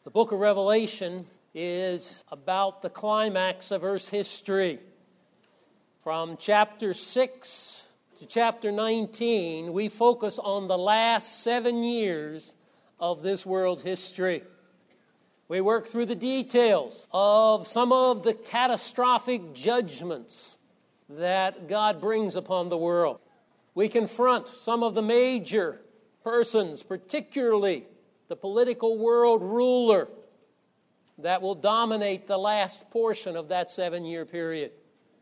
The book of Revelation is about the climax of Earth's history. From chapter 6 to chapter 19, we focus on the last 7 years of this world's history. We work through the details of some of the catastrophic judgments that God brings upon the world. We confront some of the major persons, particularly the political world ruler that will dominate the last portion of that 7-year period.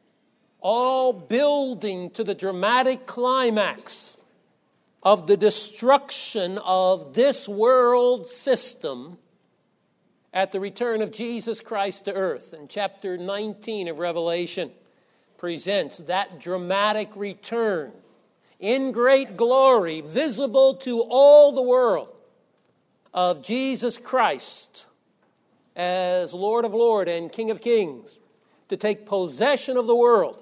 All building to the dramatic climax of the destruction of this world system at the return of Jesus Christ to earth. And chapter 19 of Revelation presents that dramatic return in great glory, visible to all the world, of Jesus Christ as Lord of Lords and King of Kings, to take possession of the world,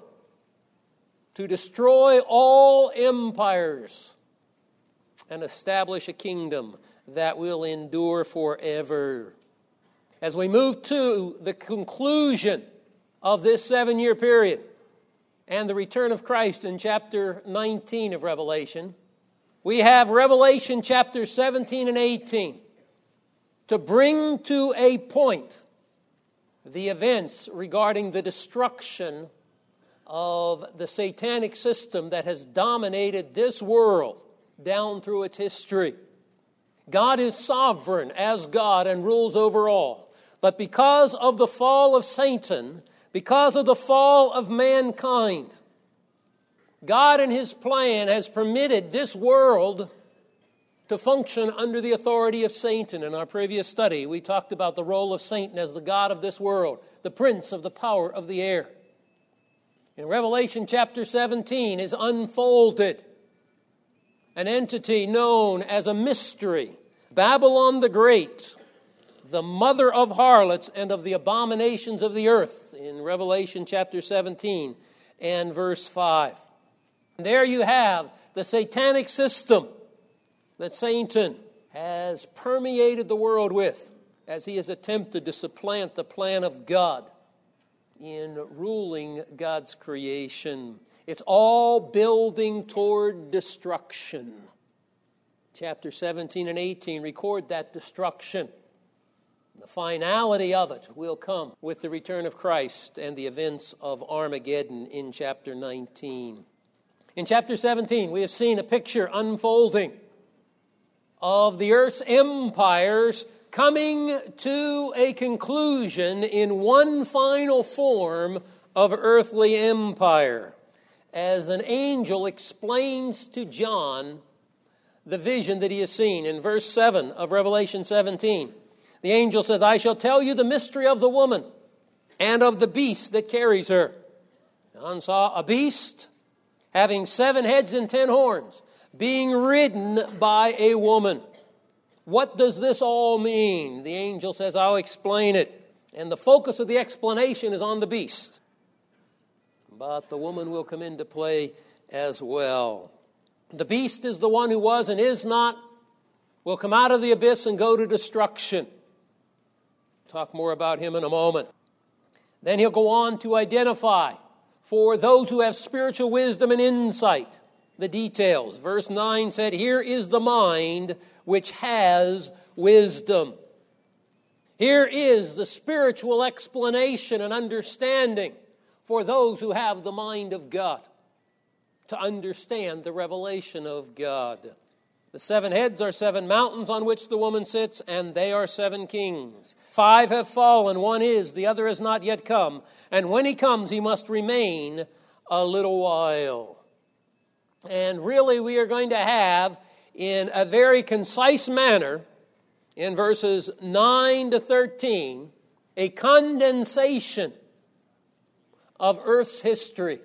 to destroy all empires, and establish a kingdom that will endure forever. As we move to the conclusion of this 7-year period and the return of Christ in chapter 19 of Revelation, we have Revelation chapter 17 and 18 to bring to a point the events regarding the destruction of the satanic system that has dominated this world down through its history. God is sovereign as God and rules over all. But because of the fall of Satan, because of the fall of mankind, God in His plan has permitted this world to function under the authority of Satan. In our previous study, we talked about the role of Satan as the god of this world, the prince of the power of the air. In Revelation chapter 17 is unfolded an entity known as a mystery, Babylon the Great, the mother of harlots and of the abominations of the earth, in Revelation chapter 17 and verse 5. There you have the satanic system that Satan has permeated the world with as he has attempted to supplant the plan of God in ruling God's creation. It's all building toward destruction. Chapter 17 and 18 record that destruction. The finality of it will come with the return of Christ and the events of Armageddon in chapter 19. In chapter 17, we have seen a picture unfolding of the earth's empires coming to a conclusion in one final form of earthly empire, as an angel explains to John the vision that he has seen. In verse 7 of Revelation 17, the angel says, "I shall tell you the mystery of the woman and of the beast that carries her." John saw a beast having 7 heads and 10 horns, being ridden by a woman. What does this all mean? The angel says, "I'll explain it." And the focus of the explanation is on the beast. But the woman will come into play as well. The beast is the one who was and is not, will come out of the abyss and go to destruction. Talk more about him in a moment. Then he'll go on to identify, for those who have spiritual wisdom and insight, the details. Verse 9 said, "Here is the mind which has wisdom." Here is the spiritual explanation and understanding for those who have the mind of God, to understand the revelation of God. The 7 heads are 7 mountains on which the woman sits, and they are 7 kings. 5 have fallen, 1 is, the other has not yet come. And when he comes, he must remain a little while. And really, we are going to have, in a very concise manner, in verses 9 to 13, a condensation of Earth's history,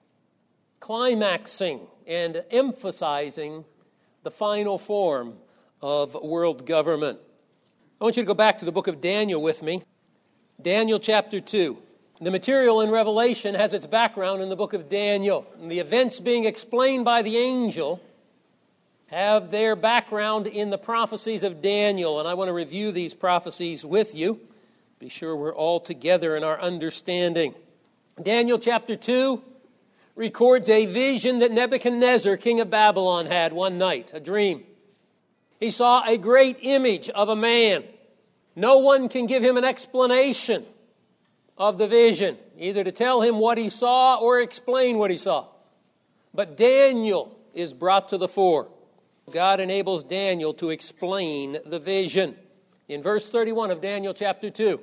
climaxing and emphasizing the final form of world government. I want you to go back to the book of Daniel with me. Daniel chapter 2. The material in Revelation has its background in the book of Daniel. And the events being explained by the angel have their background in the prophecies of Daniel, and I want to review these prophecies with you. Be sure we're all together in our understanding. Daniel chapter 2 records a vision that Nebuchadnezzar, king of Babylon, had one night, a dream. He saw a great image of a man. No one can give him an explanation of the vision, either to tell him what he saw or explain what he saw. But Daniel is brought to the fore. God enables Daniel to explain the vision. In verse 31 of Daniel chapter 2,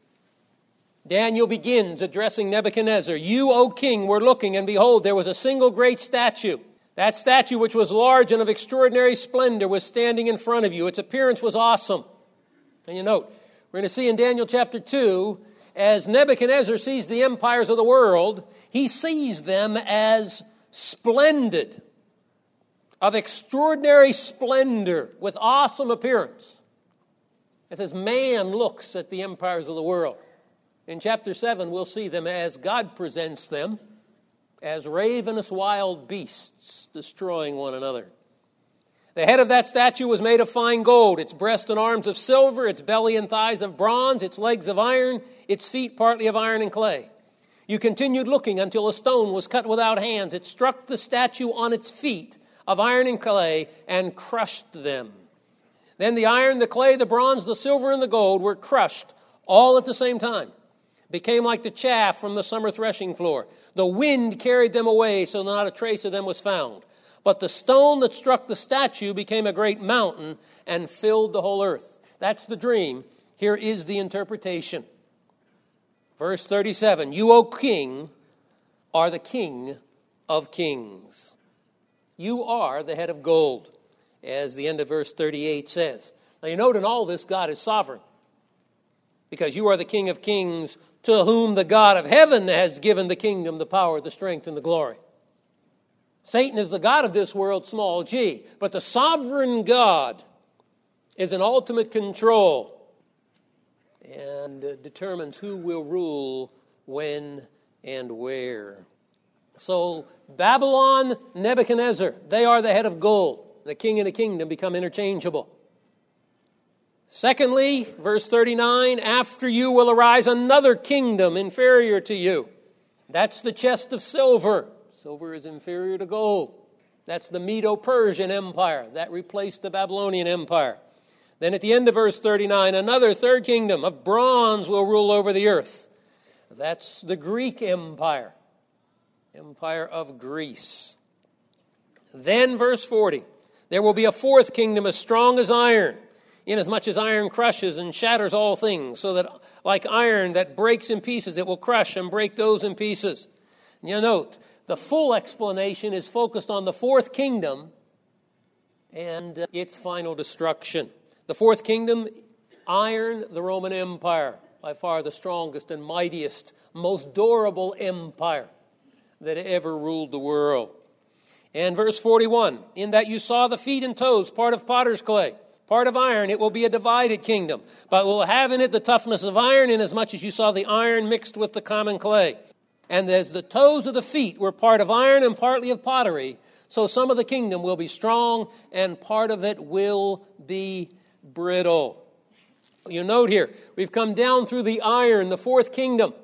Daniel begins addressing Nebuchadnezzar. You, O king, were looking, and behold, there was a single great statue. That statue, which was large and of extraordinary splendor, was standing in front of you. Its appearance was awesome. And you note, we're going to see in Daniel chapter 2, as Nebuchadnezzar sees the empires of the world, he sees them as splendid, of extraordinary splendor, with awesome appearance. It says man looks at the empires of the world. In chapter 7, we'll see them as God presents them, as ravenous wild beasts destroying one another. The head of that statue was made of fine gold, its breast and arms of silver, its belly and thighs of bronze, its legs of iron, its feet partly of iron and clay. You continued looking until a stone was cut without hands. It struck the statue on its feet of iron and clay and crushed them. Then the iron, the clay, the bronze, the silver, and the gold were crushed all at the same time. Became like the chaff from the summer threshing floor. The wind carried them away, so not a trace of them was found. But the stone that struck the statue became a great mountain and filled the whole earth. That's the dream. Here is the interpretation. Verse 37, you, O king, are the king of kings. You are the head of gold, as the end of verse 38 says. Now you note in all this, God is sovereign. Because you are the king of kings, to whom the God of heaven has given the kingdom, the power, the strength, and the glory. Satan is the god of this world, small g. But the sovereign God is in ultimate control and determines who will rule when and where. So Babylon, Nebuchadnezzar, they are the head of gold. The king and the kingdom become interchangeable. Secondly, verse 39, after you will arise another kingdom inferior to you. That's the chest of silver. Silver is inferior to gold. That's the Medo-Persian Empire. That replaced the Babylonian Empire. Then at the end of verse 39, another third kingdom of bronze will rule over the earth. That's the Greek Empire. Empire of Greece. Then verse 40, there will be a fourth kingdom as strong as iron, inasmuch as iron crushes and shatters all things, so that like iron that breaks in pieces, it will crush and break those in pieces. And you note, the full explanation is focused on the fourth kingdom and its final destruction. The fourth kingdom, iron, the Roman Empire, by far the strongest and mightiest, most durable empire that ever ruled the world. And verse 41, in that you saw the feet and toes, part of potter's clay, part of iron, it will be a divided kingdom, but will have in it the toughness of iron, inasmuch as you saw the iron mixed with the common clay. And as the toes of the feet were part of iron and partly of pottery, so some of the kingdom will be strong and part of it will be brittle. You note here, we've come down through the iron, the fourth kingdom.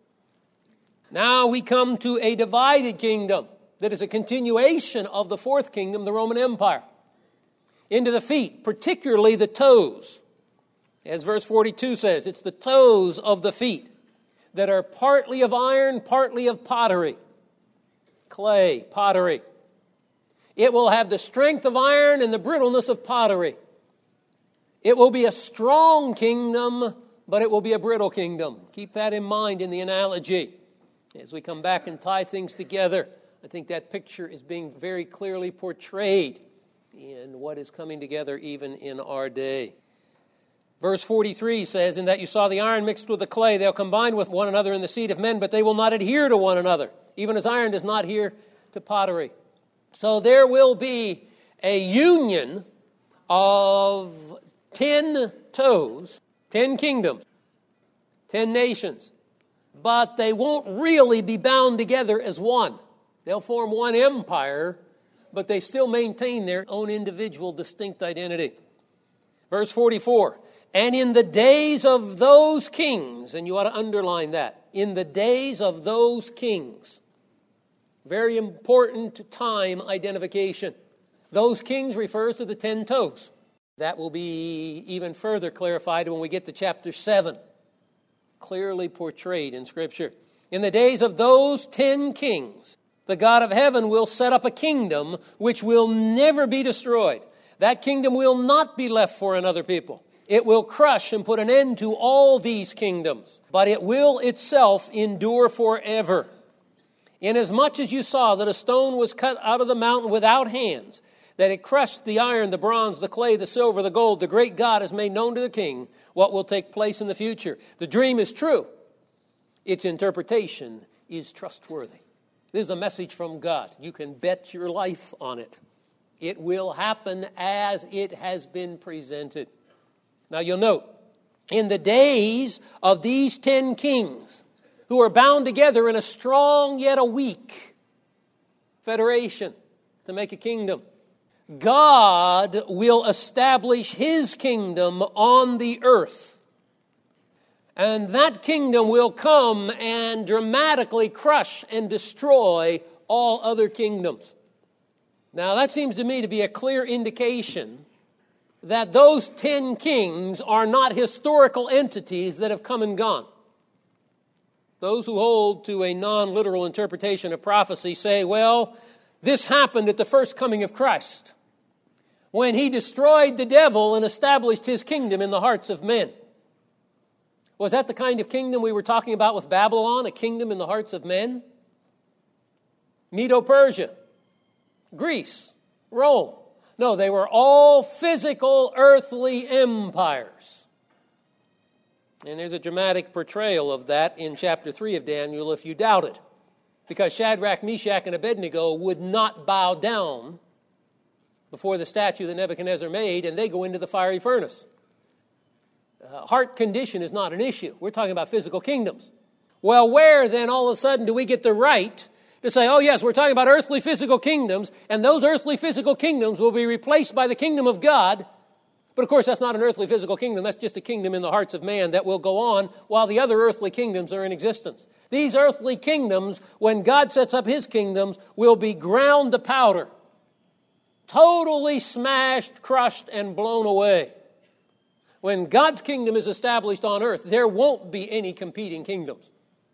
Now we come to a divided kingdom that is a continuation of the fourth kingdom, the Roman Empire. Into the feet, particularly the toes. As verse 42 says, it's the toes of the feet that are partly of iron, partly of pottery. Clay, pottery. It will have the strength of iron and the brittleness of pottery. It will be a strong kingdom, but it will be a brittle kingdom. Keep that in mind in the analogy. As we come back and tie things together, I think that picture is being very clearly portrayed in what is coming together even in our day. Verse 43 says, in that you saw the iron mixed with the clay, they'll combine with one another in the seed of men, but they will not adhere to one another, even as iron does not adhere to pottery. So there will be a union of 10 toes, 10 kingdoms, 10 nations, but they won't really be bound together as one. They'll form one empire, but they still maintain their own individual distinct identity. Verse 44, and in the days of those kings, and you ought to underline that, in the days of those kings. Very important time identification. Those kings refers to the 10 toes. That will be even further clarified when we get to chapter 7. Clearly portrayed in Scripture. In the days of those 10 kings, the God of heaven will set up a kingdom which will never be destroyed. That kingdom will not be left for another people. It will crush and put an end to all these kingdoms, but it will itself endure forever. Inasmuch as you saw that a stone was cut out of the mountain without hands, that it crushed the iron, the bronze, the clay, the silver, the gold, the great God has made known to the king what will take place in the future. The dream is true. Its interpretation is trustworthy. This is a message from God. You can bet your life on it. It will happen as it has been presented. Now you'll note, in the days of these 10 kings who are bound together in a strong yet a weak federation to make a kingdom, God will establish His kingdom on the earth. And that kingdom will come and dramatically crush and destroy all other kingdoms. Now that seems to me to be a clear indication that those 10 kings are not historical entities that have come and gone. Those who hold to a non-literal interpretation of prophecy say, well, this happened at the first coming of Christ, when He destroyed the devil and established His kingdom in the hearts of men. Was that the kind of kingdom we were talking about with Babylon, a kingdom in the hearts of men? Medo-Persia, Greece, Rome. No, they were all physical, earthly empires. And there's a dramatic portrayal of that in chapter 3 of Daniel if you doubt it. Because Shadrach, Meshach, and Abednego would not bow down before the statue that Nebuchadnezzar made, and they go into the fiery furnace. Heart condition is not an issue. We're talking about physical kingdoms. Well, where then all of a sudden do we get the right to say, oh yes, we're talking about earthly physical kingdoms, and those earthly physical kingdoms will be replaced by the kingdom of God. But of course, that's not an earthly physical kingdom. That's just a kingdom in the hearts of man that will go on while the other earthly kingdoms are in existence. These earthly kingdoms, when God sets up His kingdoms, will be ground to powder. Totally smashed, crushed, and blown away. When God's kingdom is established on earth, there won't be any competing kingdoms.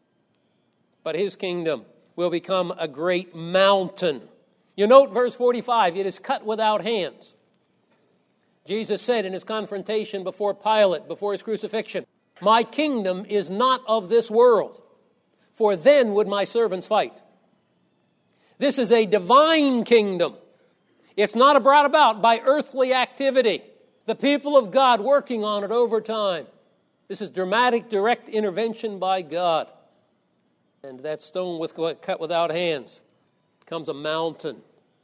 But His kingdom will become a great mountain. You note verse 45, it is cut without hands. Jesus said in His confrontation before Pilate, before His crucifixion, my kingdom is not of this world, for then would my servants fight. This is a divine kingdom. It's not brought about by earthly activity. The people of God working on it over time. This is dramatic, direct intervention by God. And that stone was cut without hands becomes a mountain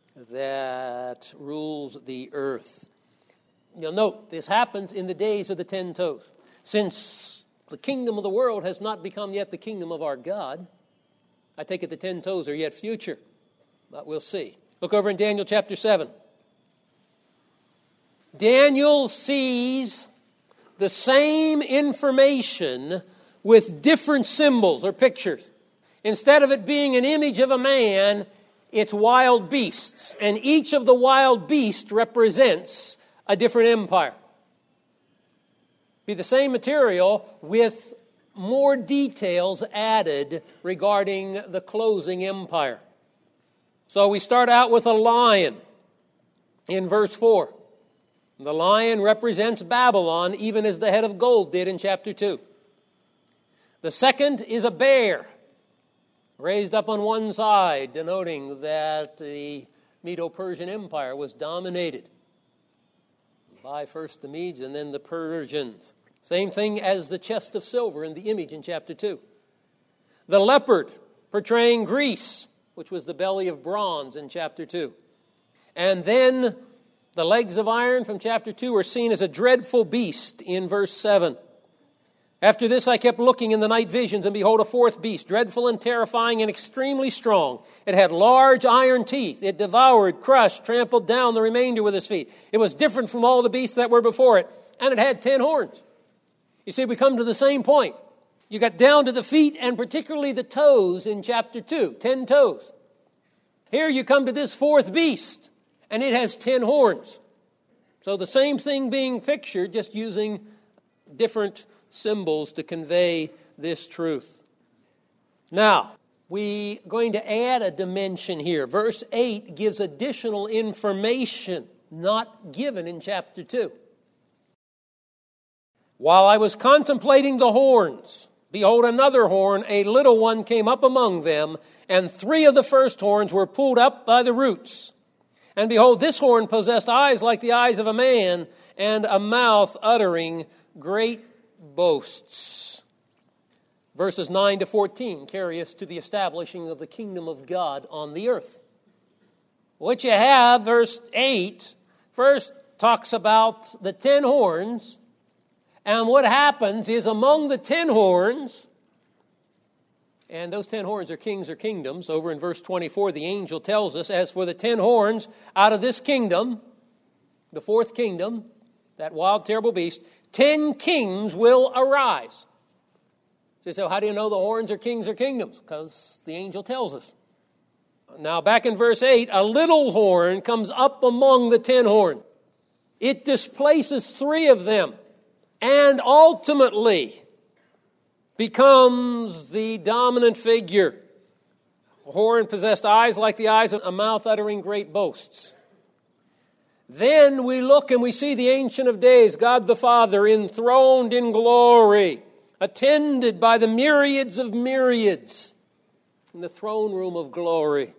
that rules the earth. You'll note, this happens in the days of the 10 toes. Since the kingdom of the world has not become yet the kingdom of our God, I take it the 10 toes are yet future. But we'll see. Look over in Daniel chapter 7. Daniel sees the same information with different symbols or pictures. Instead of it being an image of a man, it's wild beasts. And each of the wild beasts represents a different empire. Be the same material with more details added regarding the closing empire. So we start out with a lion in verse 4. The lion represents Babylon, even as the head of gold did in chapter 2. The second is a bear, raised up on one side, denoting that the Medo-Persian Empire was dominated by first the Medes and then the Persians. Same thing as the chest of silver in the image in chapter 2. The leopard, portraying Greece, which was the belly of bronze in chapter 2. And then the legs of iron from chapter 2 are seen as a dreadful beast in verse 7. After this I kept looking in the night visions, and behold, a fourth beast, dreadful and terrifying and extremely strong. It had large iron teeth. It devoured, crushed, trampled down the remainder with its feet. It was different from all the beasts that were before it, and it had 10 horns. You see, we come to the same point. You got down to the feet and particularly the toes in chapter 2, 10 toes. Here you come to this fourth beast, and it has 10 horns. So the same thing being pictured, just using different symbols to convey this truth. Now, we're going to add a dimension here. Verse 8 gives additional information not given in chapter 2. While I was contemplating the horns, behold, another horn, a little one, came up among them, and 3 of the first horns were pulled up by the roots. And behold, this horn possessed eyes like the eyes of a man, and a mouth uttering great boasts. Verses 9 to 14 carry us to the establishing of the kingdom of God on the earth. What you have, verse 8, first talks about the 10 horns, and what happens is among the 10 horns, and those 10 horns are kings or kingdoms. Over in verse 24, the angel tells us, as for the 10 horns out of this kingdom, the fourth kingdom, that wild, terrible beast, 10 kings will arise. So how do you know the horns are kings or kingdoms? Because the angel tells us. Now back in verse 8, a little horn comes up among the 10 horns. It displaces 3 of them and ultimately becomes the dominant figure. A horn possessed eyes like the eyes of a mouth uttering great boasts. Then we look and we see the Ancient of Days, God the Father, enthroned in glory, attended by the myriads of myriads in the throne room of glory.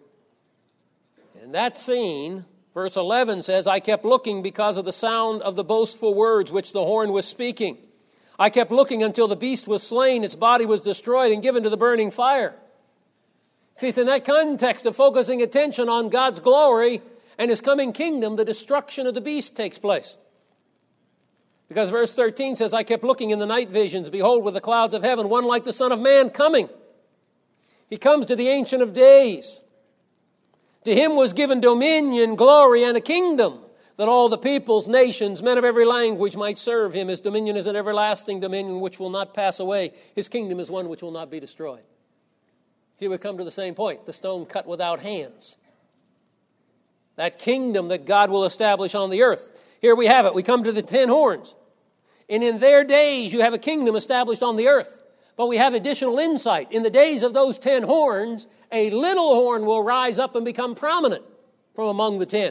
And that scene, verse 11 says, I kept looking because of the sound of the boastful words which the horn was speaking. I kept looking until the beast was slain, its body was destroyed and given to the burning fire. See, it's in that context of focusing attention on God's glory and His coming kingdom, the destruction of the beast takes place. Because verse 13 says, I kept looking in the night visions, behold, with the clouds of heaven, one like the Son of Man coming. He comes to the Ancient of Days. To Him was given dominion, glory, and a kingdom, that all the peoples, nations, men of every language might serve Him. His dominion is an everlasting dominion which will not pass away. His kingdom is one which will not be destroyed. Here we come to the same point, the stone cut without hands. That kingdom that God will establish on the earth. Here we have it. We come to the 10 horns. And in their days you have a kingdom established on the earth. But we have additional insight. In the days of those 10 horns, a little horn will rise up and become prominent from among the 10.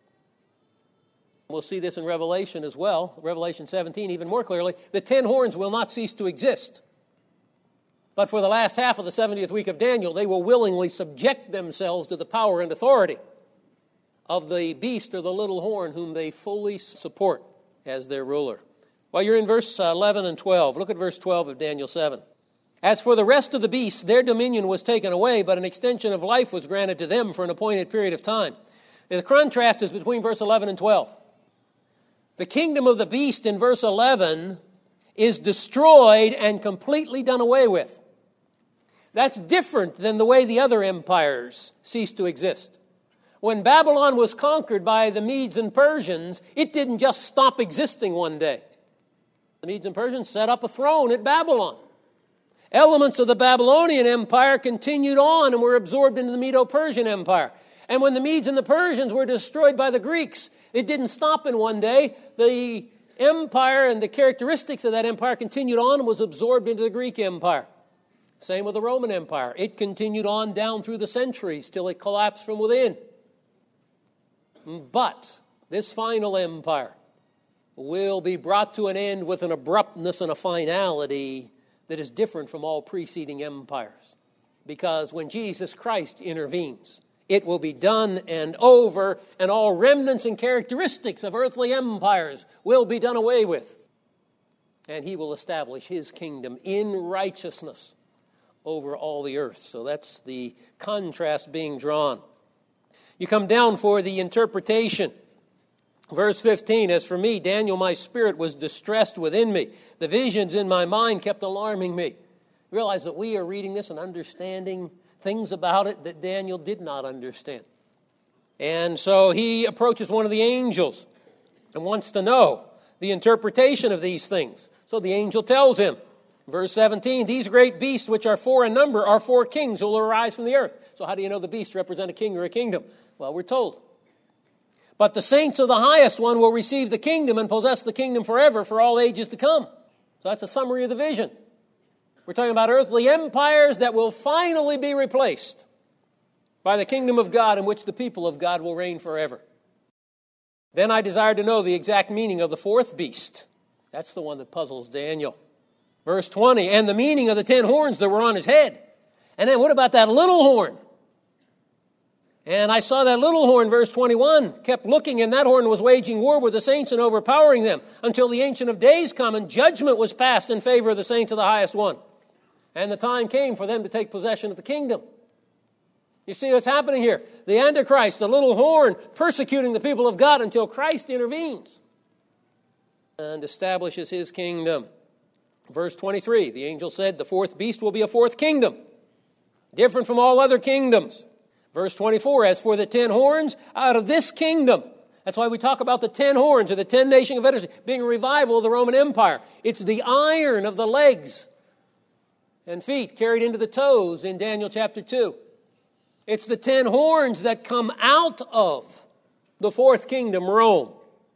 We'll see this in Revelation as well. Revelation 17 even more clearly. The 10 horns will not cease to exist. But for the last half of the 70th week of Daniel, they will willingly subject themselves to the power and authority of the beast or the little horn whom they fully support as their ruler. Well, you're in verse 11 and 12. Look at verse 12 of Daniel 7. As for the rest of the beasts, their dominion was taken away, but an extension of life was granted to them for an appointed period of time. The contrast is between verse 11 and 12. The kingdom of the beast in verse 11 is destroyed and completely done away with. That's different than the way the other empires ceased to exist. When Babylon was conquered by the Medes and Persians, it didn't just stop existing one day. The Medes and Persians set up a throne at Babylon. Elements of the Babylonian Empire continued on and were absorbed into the Medo-Persian Empire. And when the Medes and the Persians were destroyed by the Greeks, it didn't stop in one day. The empire and the characteristics of that empire continued on and was absorbed into the Greek Empire. Same with the Roman Empire. It continued on down through the centuries till it collapsed from within. But this final empire will be brought to an end with an abruptness and a finality that is different from all preceding empires. Because when Jesus Christ intervenes, it will be done and over, and all remnants and characteristics of earthly empires will be done away with. And He will establish His kingdom in righteousness over all the earth. So that's the contrast being drawn. You come down for the interpretation. Verse 15, as for me, Daniel, my spirit was distressed within me. The visions in my mind kept alarming me. Realize that we are reading this and understanding things about it that Daniel did not understand. And so he approaches one of the angels and wants to know the interpretation of these things. So the angel tells him, verse 17, these great beasts which are four in number are four kings who will arise from the earth. So how do you know the beasts represent a king or a kingdom? Well, we're told. But the saints of the highest one will receive the kingdom and possess the kingdom forever for all ages to come. So that's a summary of the vision. We're talking about earthly empires that will finally be replaced by the kingdom of God in which the people of God will reign forever. Then I desired to know the exact meaning of the fourth beast. That's the one that puzzles Daniel. Verse 20, and the meaning of the 10 horns that were on his head. And then what about that little horn? And I saw that little horn, verse 21, kept looking, and that horn was waging war with the saints and overpowering them until the Ancient of Days come and judgment was passed in favor of the saints of the highest one. And the time came for them to take possession of the kingdom. You see what's happening here? The Antichrist, the little horn, persecuting the people of God until Christ intervenes and establishes his kingdom. Verse 23, the angel said, the fourth beast will be a fourth kingdom, different from all other kingdoms. Verse 24, as for the 10 horns, out of this kingdom. That's why we talk about the 10 horns or the 10 nation confederacy being a revival of the Roman Empire. It's the iron of the legs and feet carried into the toes in Daniel chapter 2. It's the 10 horns that come out of the fourth kingdom, Rome.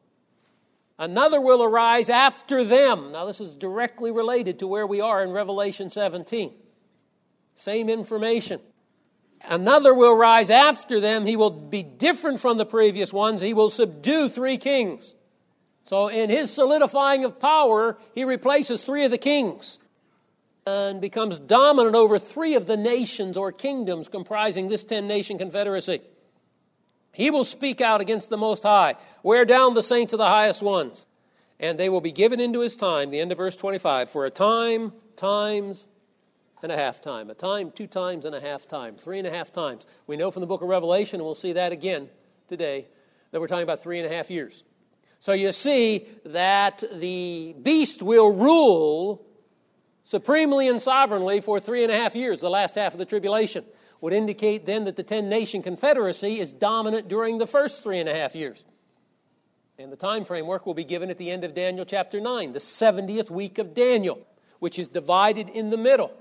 Another will arise after them. Now this is directly related to where we are in Revelation 17. Same information. Another will rise after them. He will be different from the previous ones. He will subdue 3 kings. So in his solidifying of power, he replaces 3 of the kings and becomes dominant over 3 of the nations or kingdoms comprising this 10-nation confederacy. He will speak out against the Most High, wear down the saints of the highest ones, and they will be given into his time, the end of verse 25, for a time, times, and a half time. A time, 2 times, and a half time. 3.5 times. We know from the book of Revelation, and we'll see that again today, that we're talking about 3.5 years. So you see that the beast will rule supremely and sovereignly for 3.5 years, the last half of the tribulation. Would indicate then that the 10-nation confederacy is dominant during the first 3.5 years. And the time framework will be given at the end of Daniel chapter 9, the 70th week of Daniel, which is divided in the middle.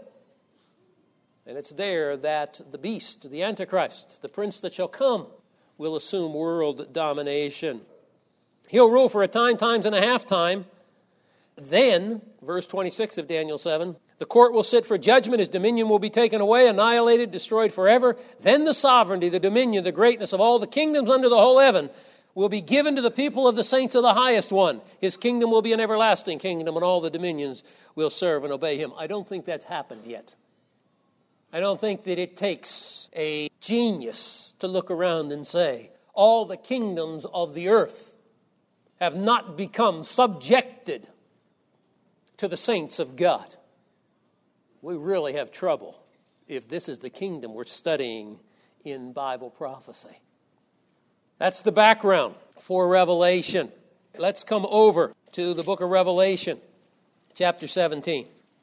And it's there that the beast, the Antichrist, the prince that shall come, will assume world domination. He'll rule for a time, times, and a half time. Then, verse 26 of Daniel 7, the court will sit for judgment, his dominion will be taken away, annihilated, destroyed forever. Then the sovereignty, the dominion, the greatness of all the kingdoms under the whole heaven will be given to the people of the saints of the highest one. His kingdom will be an everlasting kingdom, and all the dominions will serve and obey him. I don't think that's happened yet. I don't think that it takes a genius to look around and say, all the kingdoms of the earth have not become subjected to the saints of God. We really have trouble if this is the kingdom we're studying in Bible prophecy. That's the background for Revelation. Let's come over to the book of Revelation, chapter 17.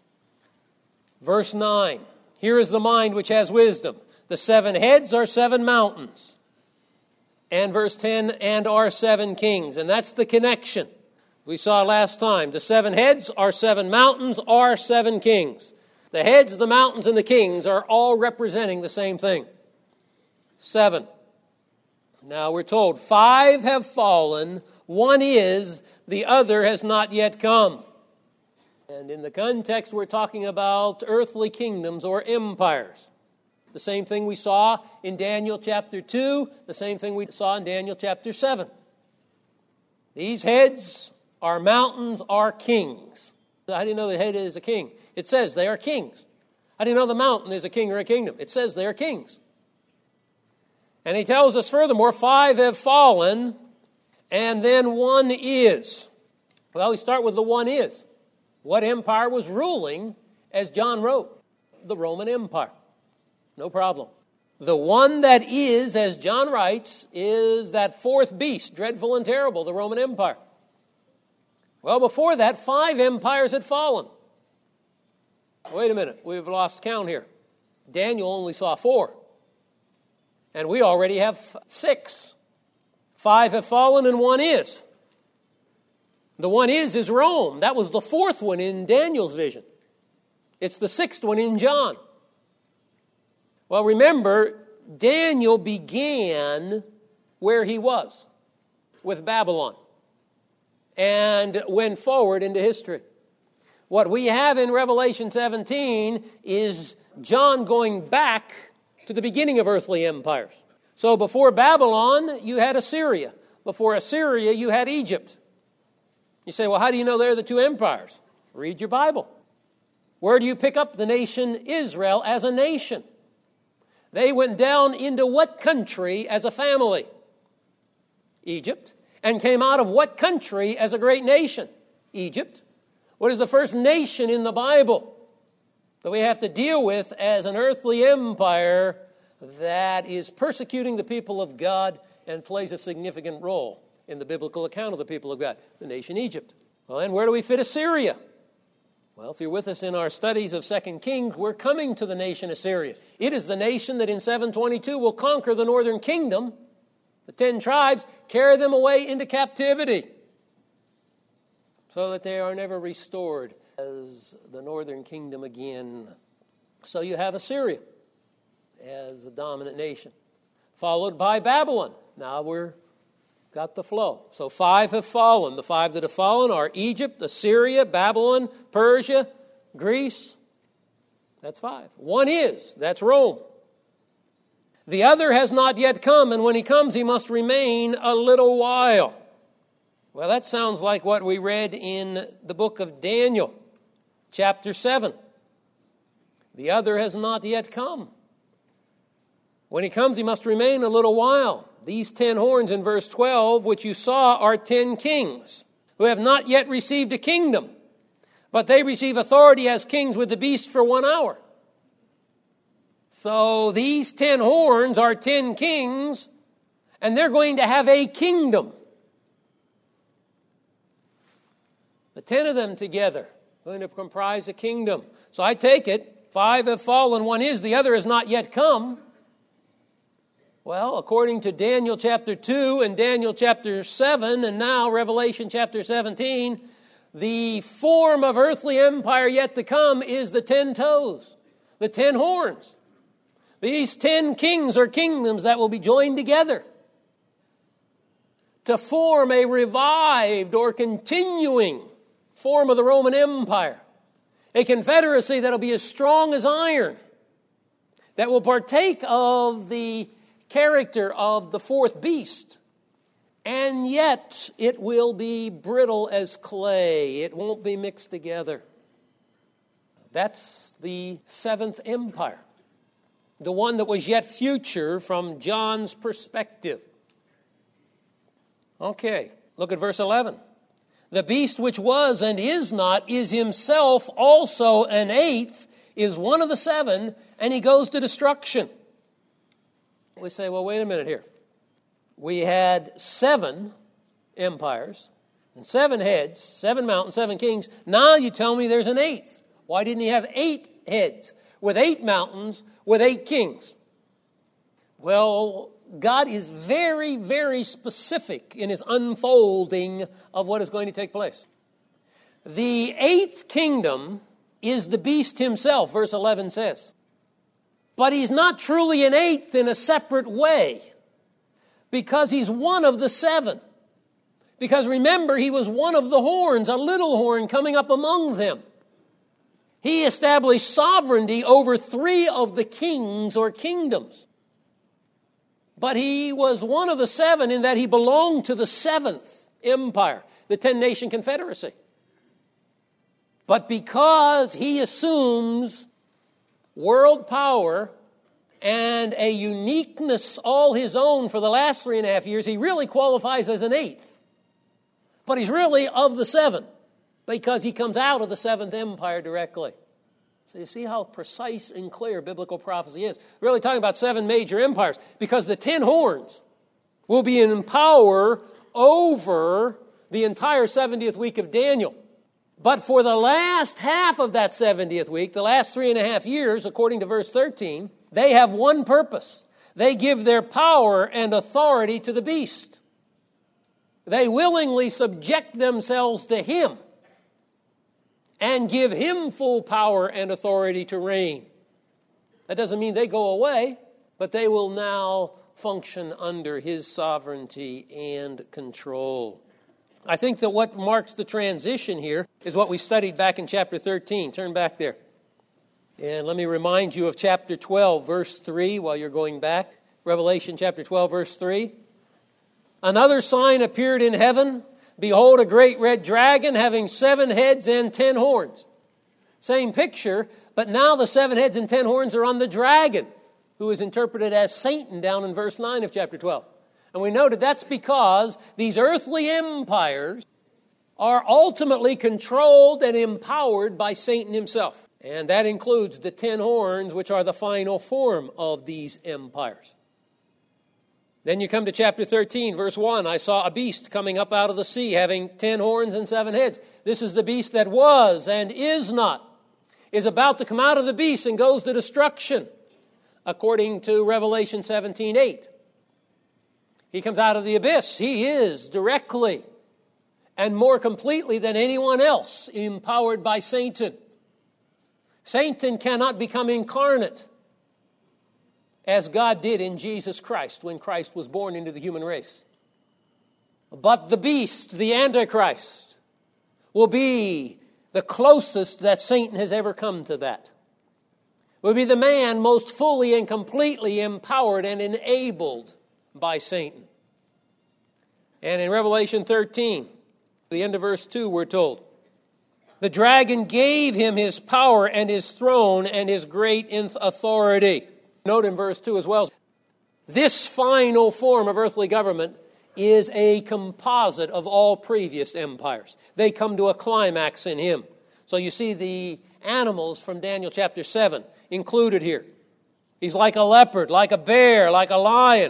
Verse 9. Here is the mind which has wisdom. The 7 heads are 7 mountains. And verse 10, and are 7 kings. And that's the connection we saw last time. The 7 heads are 7 mountains, are 7 kings. The heads, the mountains, and the kings are all representing the same thing. 7. Now we're told 5 have fallen, 1 is, the other has not yet come. And in the context, we're talking about earthly kingdoms or empires. The same thing we saw in Daniel chapter 2, the same thing we saw in Daniel chapter 7. These heads are mountains, are kings. How do you know the head is a king? It says they are kings. How do you know the mountain is a king or a kingdom? It says they are kings. And he tells us furthermore, 5 have fallen, and then 1 is. Well, we start with the 1 is. What empire was ruling as John wrote? The Roman Empire. No problem. The one that is, as John writes, is that fourth beast, dreadful and terrible, the Roman Empire. Well, before that, 5 empires had fallen. Wait a minute, we've lost count here. Daniel only saw 4. And we already have 6. 5 have fallen and 1 is. The one is Rome. That was the 4th one in Daniel's vision. It's the 6th one in John. Well, remember, Daniel began where he was, with Babylon, and went forward into history. What we have in Revelation 17 is John going back to the beginning of earthly empires. So before Babylon, you had Assyria. Before Assyria, you had Egypt. You say, well, how do you know they're the 2 empires? Read your Bible. Where do you pick up the nation Israel as a nation? They went down into what country as a family? Egypt. And came out of what country as a great nation? Egypt. What is the first nation in the Bible that we have to deal with as an earthly empire that is persecuting the people of God and plays a significant role in the biblical account of the people of God? The nation Egypt. Well, and where do we fit Assyria? Well, if you're with us in our studies of 2 Kings, we're coming to the nation Assyria. It is the nation that in 722 will conquer the northern kingdom, the 10 tribes, carry them away into captivity, so that they are never restored as the northern kingdom again. So you have Assyria as the dominant nation, followed by Babylon. Now we're got the flow. So 5 have fallen. The 5 that have fallen are Egypt, Assyria, Babylon, Persia, Greece. That's 5. 1 is. That's Rome. The other has not yet come, and when he comes, he must remain a little while. Well, that sounds like what we read in the book of Daniel, chapter 7. The other has not yet come. When he comes, he must remain a little while. These 10 horns in verse 12, which you saw, are 10 kings who have not yet received a kingdom, but they receive authority as kings with the beast for 1 hour. So these 10 horns are 10 kings, and they're going to have a kingdom. The 10 of them together are going to comprise a kingdom. So I take it, 5 have fallen, 1 is, the other has not yet come. Well, according to Daniel chapter 2 and Daniel chapter 7 and now Revelation chapter 17, the form of earthly empire yet to come is the 10 toes, the 10 horns. These 10 kings or kingdoms that will be joined together to form a revived or continuing form of the Roman Empire, a confederacy that will be as strong as iron, that will partake of the character of the 4th beast, and yet it will be brittle as clay. It won't be mixed together. That's the 7th empire, the one that was yet future from John's perspective. Okay, look at verse 11. The beast which was and is not is himself also an 8th, is one of the 7, and he goes to destruction. We say, well, wait a minute here. We had 7 empires and 7 heads, 7 mountains, 7 kings. Now you tell me there's an 8th. Why didn't he have 8 heads with 8 mountains with 8 kings? Well, God is very, very specific in his unfolding of what is going to take place. The 8th kingdom is the beast himself, verse 11 says. But he's not truly an 8th in a separate way, because he's one of the 7. Because remember, he was one of the horns, a little horn coming up among them. He established sovereignty over 3 of the kings or kingdoms. But he was one of the 7 in that he belonged to the 7th empire, the 10-nation confederacy. But because he assumes world power and a uniqueness all his own for the last 3.5 years, he really qualifies as an 8th. But he's really of the 7 because he comes out of the 7th empire directly. So you see how precise and clear biblical prophecy is. We're really talking about 7 major empires, because the 10 horns will be in power over the entire 70th week of Daniel. But for the last half of that 70th week, the last 3.5 years, according to verse 13, they have one purpose. They give their power and authority to the beast. They willingly subject themselves to him and give him full power and authority to reign. That doesn't mean they go away, but they will now function under his sovereignty and control. I think that what marks the transition here is what we studied back in chapter 13. Turn back there. And let me remind you of chapter 12, verse 3, while you're going back. Revelation chapter 12, verse 3. Another sign appeared in heaven. Behold, a great red dragon having 7 heads and 10 horns. Same picture, but now the 7 heads and 10 horns are on the dragon, who is interpreted as Satan down in verse 9 of chapter 12. And we noted that's because these earthly empires are ultimately controlled and empowered by Satan himself. And that includes the 10 horns, which are the final form of these empires. Then you come to chapter 13, verse 1. I saw a beast coming up out of the sea, having 10 horns and 7 heads. This is the beast that was and is not, is about to come out of the beast and goes to destruction, according to Revelation 17:8. He comes out of the abyss. He is directly and more completely than anyone else empowered by Satan. Satan cannot become incarnate as God did in Jesus Christ when Christ was born into the human race. But the beast, the Antichrist, will be the closest that Satan has ever come to that. Will be the man most fully and completely empowered and enabled by Satan. And in Revelation 13, the end of verse 2, we're told, the dragon gave him his power and his throne and his great authority. Note in verse 2 as well, this final form of earthly government is a composite of all previous empires. They come to a climax in him. So you see the animals from Daniel chapter 7 included here. He's like a leopard, like a bear, like a lion.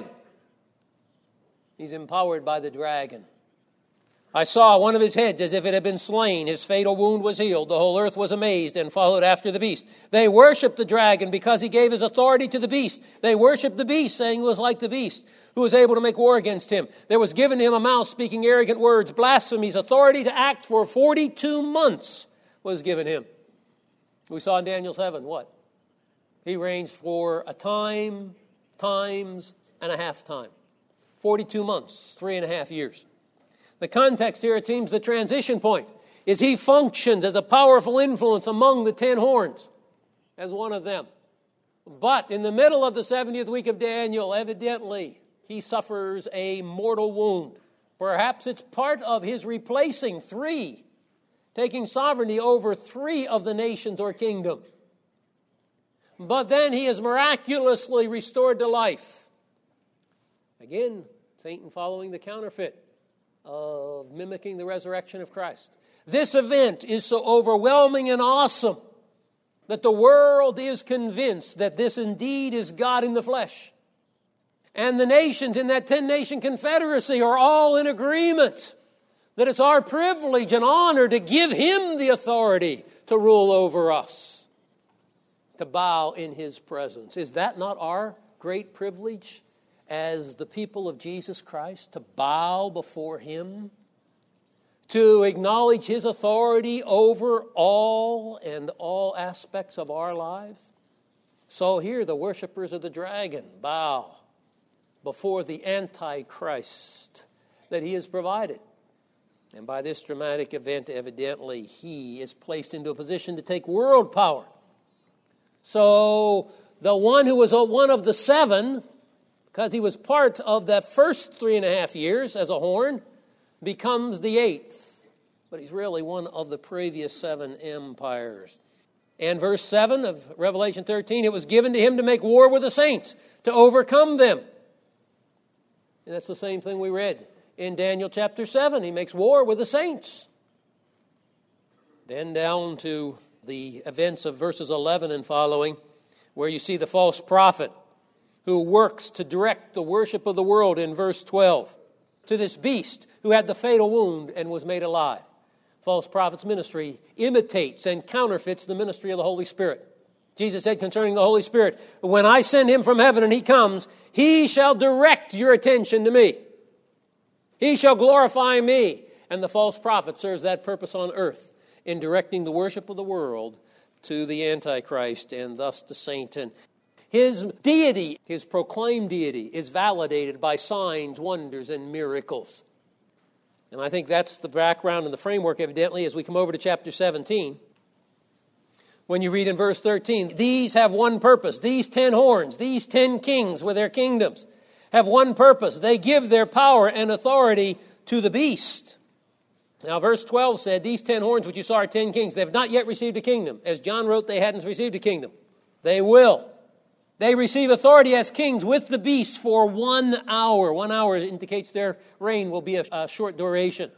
He's empowered by the dragon. I saw one of his heads as if it had been slain. His fatal wound was healed. The whole earth was amazed and followed after the beast. They worshiped the dragon because he gave his authority to the beast. They worshiped the beast, saying he was like the beast, who was able to make war against him. There was given to him a mouth speaking arrogant words, blasphemies. Authority to act for 42 months was given him. We saw in Daniel 7, what? He reigns for a time, times, and a half time. 42 months, 3.5 years. The context here, it seems the transition point is he functions as a powerful influence among the 10 horns as one of them. But in the middle of the 70th week of Daniel, evidently, he suffers a mortal wound. Perhaps it's part of his replacing 3, taking sovereignty over 3 of the nations or kingdoms. But then he is miraculously restored to life. Again, Satan following the counterfeit of mimicking the resurrection of Christ. This event is so overwhelming and awesome that the world is convinced that this indeed is God in the flesh. And the nations in that 10-nation confederacy are all in agreement that it's our privilege and honor to give him the authority to rule over us, to bow in his presence. Is that not our great privilege as the people of Jesus Christ, to bow before him, to acknowledge his authority over all and all aspects of our lives? So here the worshipers of the dragon bow before the Antichrist that he has provided. And by this dramatic event, evidently, he is placed into a position to take world power. So the one who was one of the 7, because he was part of that first 3.5 years as a horn, becomes the 8th. But he's really one of the previous 7 empires. And verse 7 of Revelation 13, it was given to him to make war with the saints, to overcome them. And that's the same thing we read in Daniel chapter 7. He makes war with the saints. Then down to the events of verses 11 and following, where you see the false prophet who works to direct the worship of the world in verse 12 to this beast who had the fatal wound and was made alive. False prophet's ministry imitates and counterfeits the ministry of the Holy Spirit. Jesus said concerning the Holy Spirit, when I send him from heaven and he comes, he shall direct your attention to me. He shall glorify me. And the false prophet serves that purpose on earth in directing the worship of the world to the Antichrist and thus to Satan. His deity, his proclaimed deity, is validated by signs, wonders, and miracles. And I think that's the background and the framework, evidently, as we come over to chapter 17. When you read in verse 13, these have one purpose. These 10 horns, these 10 kings with their kingdoms have one purpose. They give their power and authority to the beast. Now, verse 12 said, these 10 horns which you saw are 10 kings. They have not yet received a kingdom. As John wrote, they hadn't received a kingdom. They will. They receive authority as kings with the beast for 1 hour. 1 hour indicates their reign will be a short duration.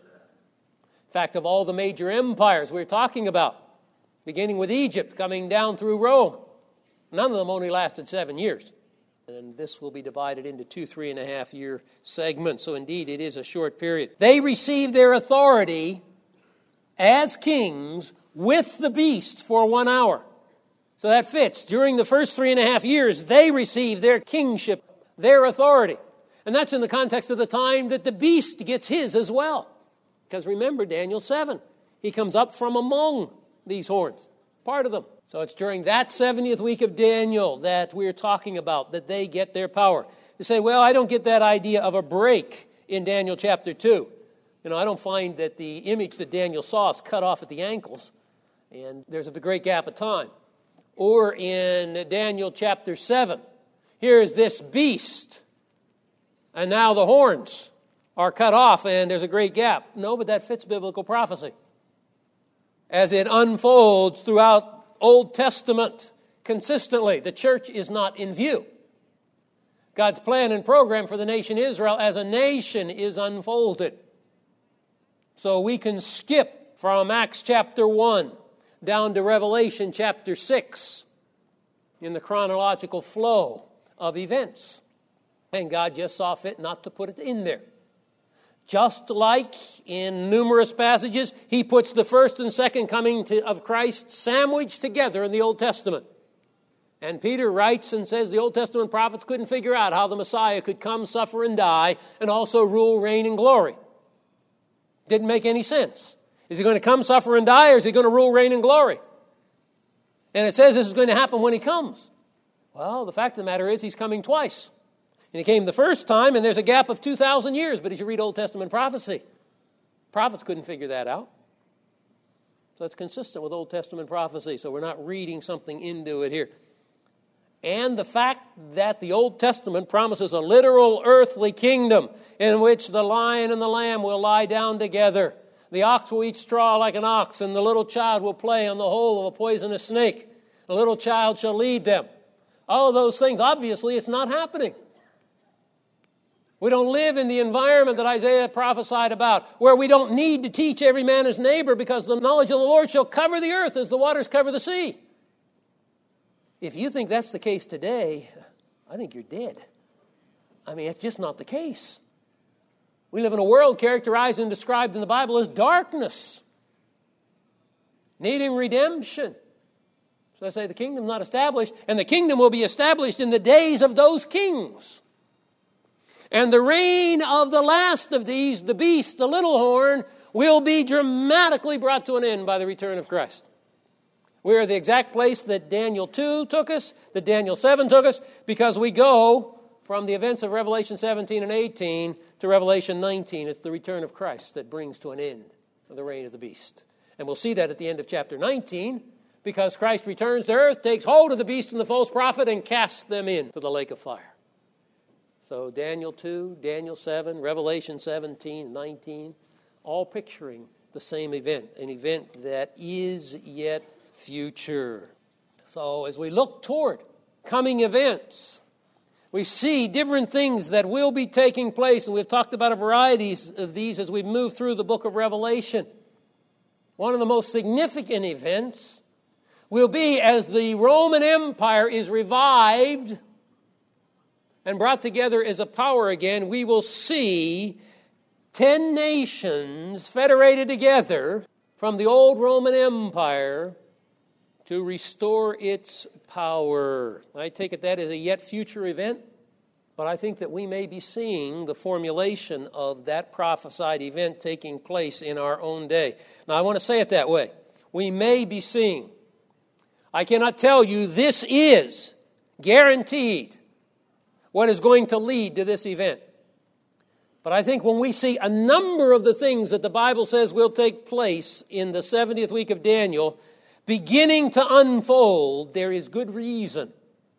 In fact, of all the major empires we're talking about, beginning with Egypt, coming down through Rome, none of them only lasted 7 years. And this will be divided into 2 3.5 year segments. So indeed, it is a short period. They receive their authority as kings with the beast for 1 hour. So that fits. During the first 3.5 years, they receive their kingship, their authority. And that's in the context of the time that the beast gets his as well. Because remember, Daniel 7, he comes up from among these horns, part of them. So it's during that 70th week of Daniel that we're talking about, that they get their power. You say, well, I don't get that idea of a break in Daniel chapter 2. I don't find that the image that Daniel saw is cut off at the ankles, and there's a great gap of time. Or in Daniel chapter 7, here's this beast, and now the horns are cut off, and there's a great gap. No, but that fits biblical prophecy. As it unfolds throughout Old Testament consistently, the church is not in view. God's plan and program for the nation Israel as a nation is unfolded. So we can skip from Acts chapter 1 down to Revelation chapter 6 in the chronological flow of events. And God just saw fit not to put it in there. Just like in numerous passages, he puts the first and second coming of Christ sandwiched together in the Old Testament. And Peter writes and says the Old Testament prophets couldn't figure out how the Messiah could come, suffer, and die, and also rule, reign, and glory. Didn't make any sense. Is he going to come, suffer, and die, or is he going to rule, reign, and glory? And it says this is going to happen when he comes. Well, the fact of the matter is he's coming twice. And he came the first time, and there's a gap of 2,000 years. But as you read Old Testament prophecy, prophets couldn't figure that out. So it's consistent with Old Testament prophecy. So we're not reading something into it here. And the fact that the Old Testament promises a literal earthly kingdom in which the lion and the lamb will lie down together. The ox will eat straw like an ox, and the little child will play on the hole of a poisonous snake. The little child shall lead them. All of those things, obviously, it's not happening. We don't live in the environment that Isaiah prophesied about, where we don't need to teach every man his neighbor because the knowledge of the Lord shall cover the earth as the waters cover the sea. If you think that's the case today, I think you're dead. I mean, it's just not the case. We live in a world characterized and described in the Bible as darkness, needing redemption. So I say the kingdom's not established, and the kingdom will be established in the days of those kings. And the reign of the last of these, the beast, the little horn, will be dramatically brought to an end by the return of Christ. We are the exact place that Daniel 2 took us, that Daniel 7 took us, because we go from the events of Revelation 17 and 18 to Revelation 19. It's the return of Christ that brings to an end the reign of the beast. And we'll see that at the end of chapter 19, because Christ returns to earth, takes hold of the beast and the false prophet, and casts them into the lake of fire. So Daniel 2, Daniel 7, Revelation 17, 19, all picturing the same event, an event that is yet future. So as we look toward coming events, we see different things that will be taking place, and we've talked about a variety of these as we move through the book of Revelation. One of the most significant events will be as the Roman Empire is revived and brought together as a power again, we will see 10 nations federated together from the old Roman Empire to restore its power. I take it that is a yet future event, but I think that we may be seeing the formulation of that prophesied event taking place in our own day. Now, I want to say it that way. We may be seeing. I cannot tell you this is guaranteed what is going to lead to this event. But I think when we see a number of the things that the Bible says will take place in the 70th week of Daniel beginning to unfold, there is good reason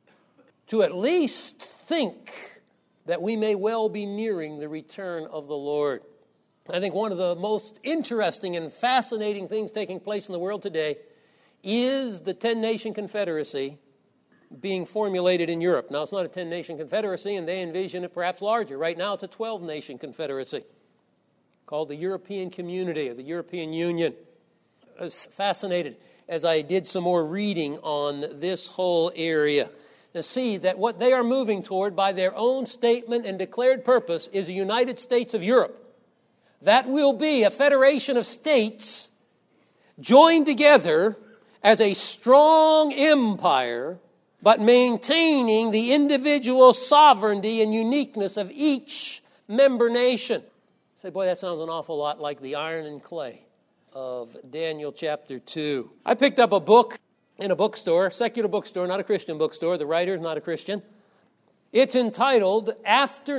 to at least think that we may well be nearing the return of the Lord. I think one of the most interesting and fascinating things taking place in the world today is the 10-nation confederacy being formulated in Europe. Now, it's not a 10-nation confederacy, and they envision it perhaps larger. Right now, it's a 12-nation confederacy called the European Community, or the European Union. I was fascinated as I did some more reading on this whole area to see that what they are moving toward by their own statement and declared purpose is a United States of Europe. That will be a federation of states joined together as a strong empire, but maintaining the individual sovereignty and uniqueness of each member nation. Say, boy, that sounds an awful lot like the iron and clay of Daniel chapter 2. I picked up a book in a bookstore, secular bookstore, not a Christian bookstore. The writer is not a Christian. It's entitled After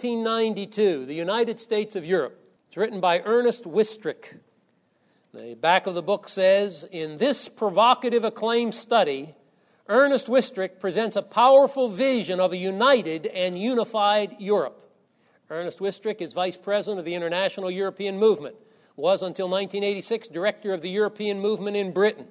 1992, the United States of Europe. It's written by Ernest Wistrick. The back of the book says, in this provocative acclaimed study, Ernest Wistrick presents a powerful vision of a united and unified Europe. Ernest Wistrick is vice president of the International European Movement, was until 1986 director of the European Movement in Britain.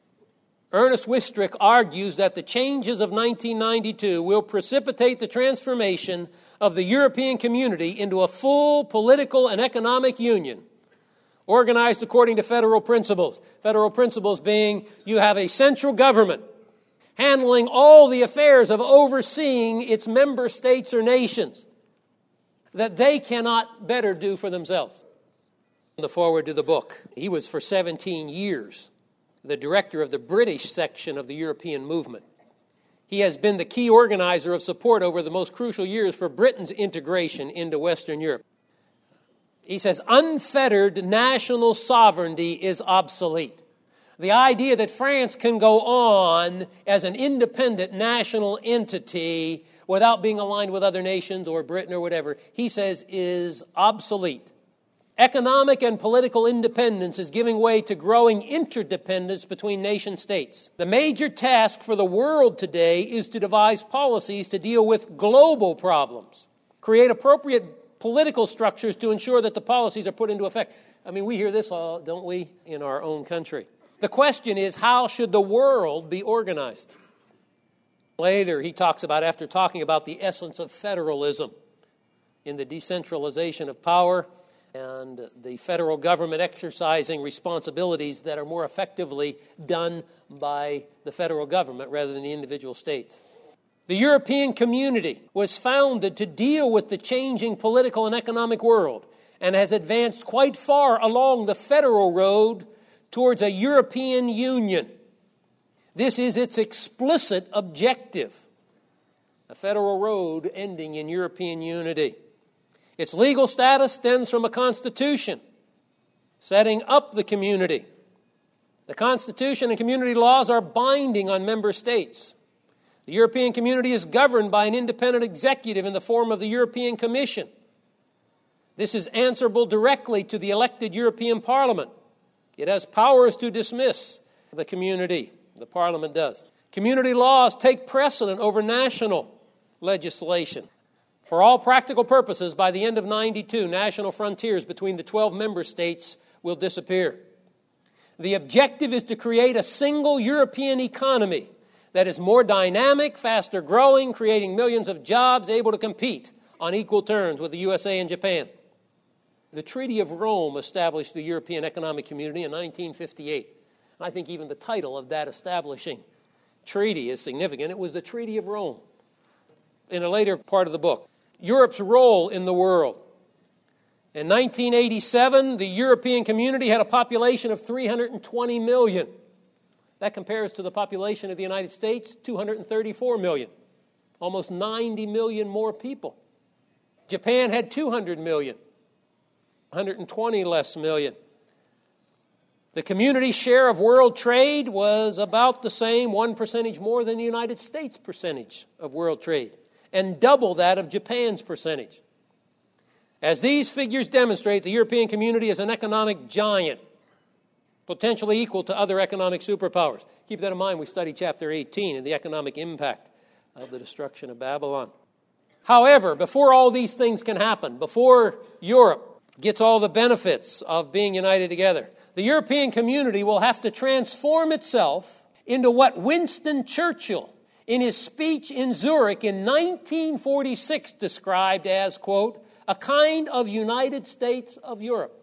Ernest Wistrick argues that the changes of 1992 will precipitate the transformation of the European community into a full political and economic union, organized according to federal principles. Federal principles being you have a central government handling all the affairs of overseeing its member states or nations that they cannot better do for themselves. The foreword to the book. He was for 17 years the director of the British section of the European movement. He has been the key organizer of support over the most crucial years for Britain's integration into Western Europe. He says, unfettered national sovereignty is obsolete. The idea that France can go on as an independent national entity without being aligned with other nations or Britain or whatever, he says is obsolete. Economic and political independence is giving way to growing interdependence between nation states. The major task for the world today is to devise policies to deal with global problems, create appropriate political structures to ensure that the policies are put into effect. I mean, we hear this all, don't we, in our own country. The question is, how should the world be organized? Later, he talks about, after talking about the essence of federalism in the decentralization of power and the federal government exercising responsibilities that are more effectively done by the federal government rather than the individual states. The European community was founded to deal with the changing political and economic world and has advanced quite far along the federal road towards a European Union. This is its explicit objective, a federal road ending in European unity. Its legal status stems from a constitution setting up the community. The constitution and community laws are binding on member states. The European community is governed by an independent executive in the form of the European Commission. This is answerable directly to the elected European Parliament. It has powers to dismiss the community. The Parliament does. Community laws take precedent over national legislation. For all practical purposes, by the end of 92, national frontiers between the 12 member states will disappear. The objective is to create a single European economy that is more dynamic, faster growing, creating millions of jobs, able to compete on equal terms with the USA and Japan. The Treaty of Rome established the European Economic Community in 1958. And I think even the title of that establishing treaty is significant. It was the Treaty of Rome in a later part of the book. Europe's role in the world. In 1987, the European community had a population of 320 million. That compares to the population of the United States, 234 million. Almost 90 million more people. Japan had 200 million. 120 less million. The community's share of world trade was about the same, 1% more than the United States' percentage of world trade, and double that of Japan's percentage. As these figures demonstrate, the European community is an economic giant, potentially equal to other economic superpowers. Keep that in mind. We studied chapter 18 and the economic impact of the destruction of Babylon. However, before all these things can happen, before Europe gets all the benefits of being united together, the European community will have to transform itself into what Winston Churchill, in his speech in Zurich in 1946, described as, quote, a kind of United States of Europe.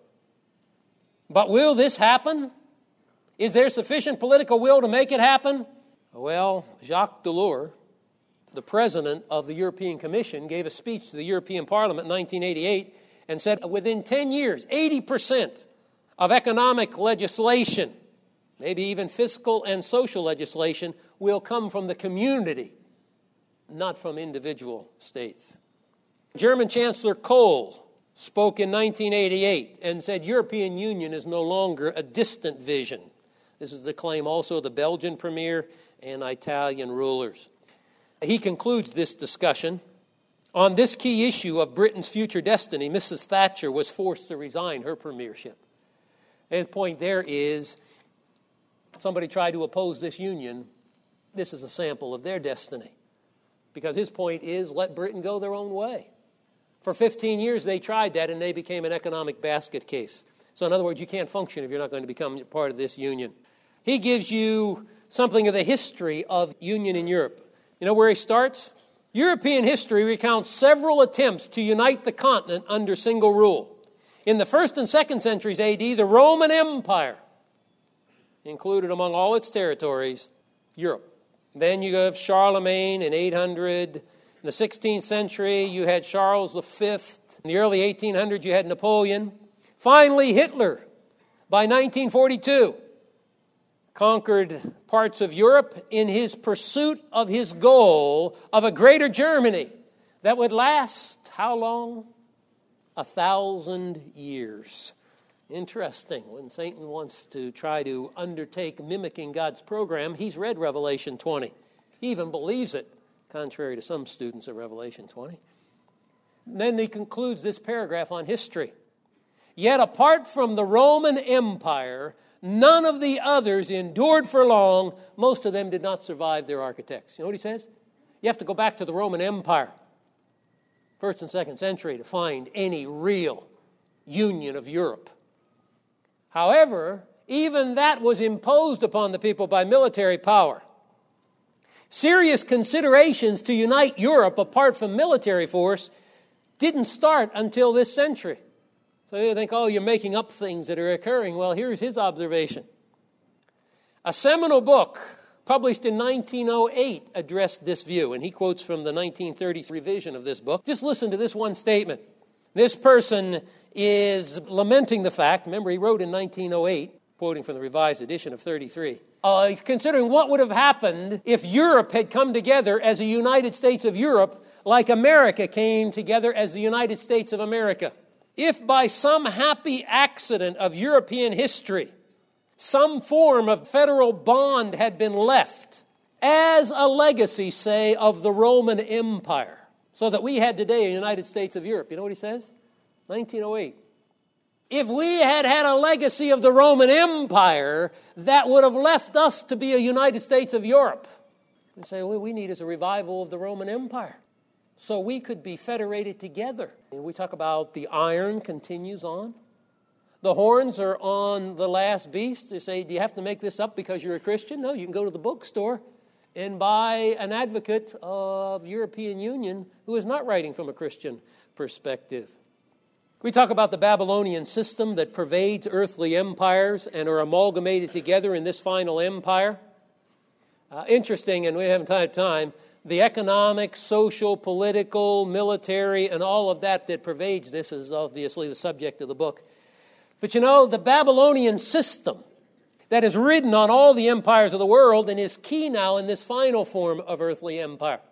But will this happen? Is there sufficient political will to make it happen? Well, Jacques Delors, the president of the European Commission, gave a speech to the European Parliament in 1988 and said within 10 years, 80% of economic legislation, maybe even fiscal and social legislation, will come from the community, not from individual states. German Chancellor Kohl spoke in 1988 and said European Union is no longer a distant vision. This is the claim also of the Belgian premier and Italian rulers. He concludes this discussion. On this key issue of Britain's future destiny, Mrs. Thatcher was forced to resign her premiership. And the point there is, somebody tried to oppose this union. This is a sample of their destiny. Because his point is, let Britain go their own way. For 15 years they tried that and they became an economic basket case. So in other words, you can't function if you're not going to become part of this union. He gives you something of the history of union in Europe. You know where he starts? European history recounts several attempts to unite the continent under single rule. In the 1st and 2nd centuries A.D., the Roman Empire included among all its territories Europe. Then you have Charlemagne in 800. In the 16th century, you had Charles V. In the early 1800s, you had Napoleon. Finally, Hitler, by 1942, conquered parts of Europe in his pursuit of his goal of a greater Germany that would last, how long? 1,000 years. Interesting. When Satan wants to try to undertake mimicking God's program, he's read Revelation 20. He even believes it, contrary to some students of Revelation 20. And then he concludes this paragraph on history. Yet apart from the Roman Empire, none of the others endured for long. Most of them did not survive their architects. You know what he says? You have to go back to the Roman Empire, 1st and 2nd century, to find any real union of Europe. However, even that was imposed upon the people by military power. Serious considerations to unite Europe apart from military force didn't start until this century. So you think, oh, you're making up things that are occurring. Well, here's his observation. A seminal book published in 1908 addressed this view, and he quotes from the 1930s revision of this book. Just listen to this one statement. This person is lamenting the fact, remember he wrote in 1908, quoting from the revised edition of 33, he's considering what would have happened if Europe had come together as a United States of Europe like America came together as the United States of America. If by some happy accident of European history, some form of federal bond had been left as a legacy, say, of the Roman Empire, so that we had today a United States of Europe. You know what he says? 1908. If we had had a legacy of the Roman Empire, that would have left us to be a United States of Europe. And say, what we need is a revival of the Roman Empire, so we could be federated together. And we talk about the iron continues on. The horns are on the last beast. They say, do you have to make this up because you're a Christian? No, you can go to the bookstore and buy an advocate of European Union who is not writing from a Christian perspective. We talk about the Babylonian system that pervades earthly empires and are amalgamated together in this final empire. Interesting, and we haven't had time, the economic, social, political, military, and all of that pervades this is obviously the subject of the book. But the Babylonian system that is ridden on all the empires of the world and is key now in this final form of earthly empire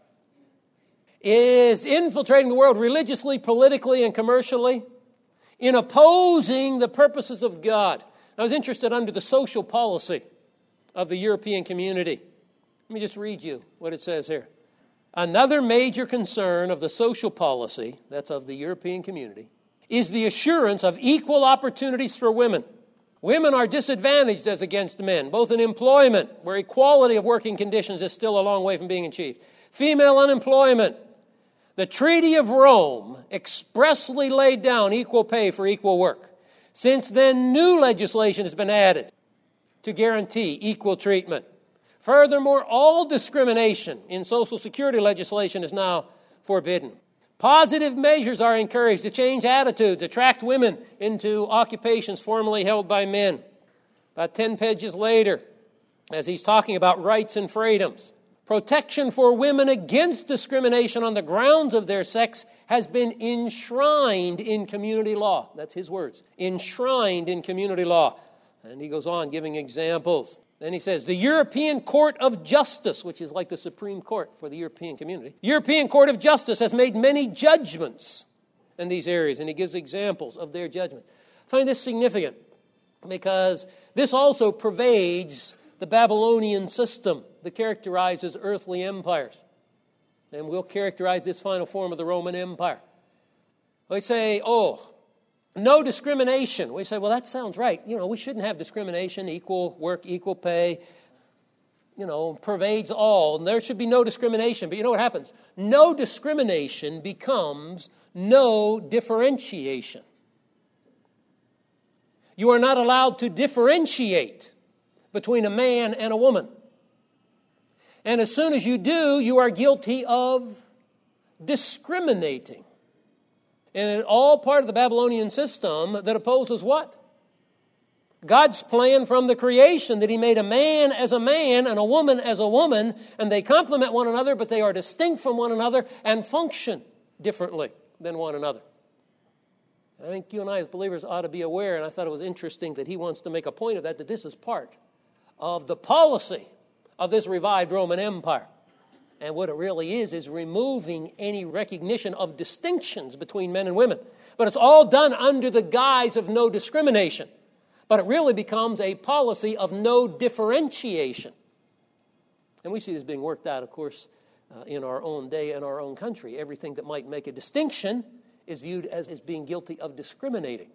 is infiltrating the world religiously, politically, and commercially in opposing the purposes of God. I was interested under the social policy of the European community. Let me just read you what it says here. Another major concern of the social policy, that's of the European community, is the assurance of equal opportunities for women. Women are disadvantaged as against men, both in employment, where equality of working conditions is still a long way from being achieved. Female unemployment. The Treaty of Rome expressly laid down equal pay for equal work. Since then, new legislation has been added to guarantee equal treatment. Furthermore, all discrimination in Social Security legislation is now forbidden. Positive measures are encouraged to change attitudes, attract women into occupations formerly held by men. About 10 pages later, as he's talking about rights and freedoms, protection for women against discrimination on the grounds of their sex has been enshrined in community law. That's his words. Enshrined in community law. And he goes on giving examples. Then he says, the European Court of Justice, which is like the Supreme Court for the European community, European Court of Justice has made many judgments in these areas, and he gives examples of their judgment. I find this significant because this also pervades the Babylonian system that characterizes earthly empires. And we'll characterize this final form of the Roman Empire. We say, no discrimination. We say, well, that sounds right. We shouldn't have discrimination, equal work, equal pay, pervades all. And there should be no discrimination. But you know what happens? No discrimination becomes no differentiation. You are not allowed to differentiate between a man and a woman. And as soon as you do, you are guilty of discriminating. And it's all part of the Babylonian system that opposes what? God's plan from the creation, that he made a man as a man and a woman as a woman, and they complement one another, but they are distinct from one another and function differently than one another. I think you and I as believers ought to be aware, and I thought it was interesting that he wants to make a point of that this is part of the policy of this revived Roman Empire. And what it really is removing any recognition of distinctions between men and women. But it's all done under the guise of no discrimination. But it really becomes a policy of no differentiation. And we see this being worked out, of course, in our own day and our own country. Everything that might make a distinction is viewed as being guilty of discriminating.